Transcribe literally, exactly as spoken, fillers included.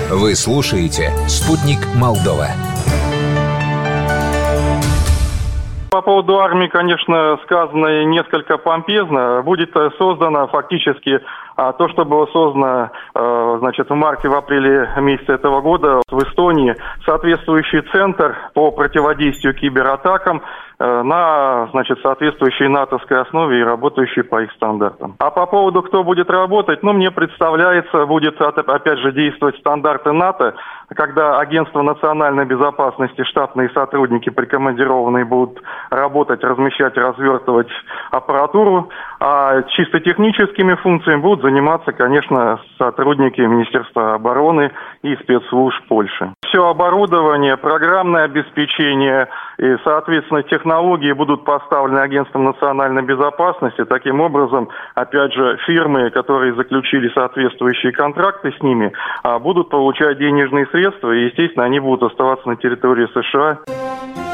Вы слушаете «Спутник Молдова». По поводу армии, конечно, сказано несколько помпезно. Будет создано фактически то, что было создано, значит, в марте, в апреле месяце этого года в Эстонии, соответствующий центр по противодействию кибератакам на, значит, соответствующей натовской основе и работающей по их стандартам. А по поводу, кто будет работать, ну, мне представляется, будет, опять же, действовать стандарты НАТО, когда Агентство национальной безопасности, штатные сотрудники, прикомандированные, будут работать, размещать, развертывать аппаратуру, а чисто техническими функциями будут заниматься, конечно, сотрудники Министерства обороны и спецслужб Польши. Все оборудование, программное обеспечение и, соответственно, технологии будут поставлены Агентством национальной безопасности. Таким образом, опять же, фирмы, которые заключили соответствующие контракты с ними, будут получать денежные средства, и, естественно, они будут оставаться на территории США.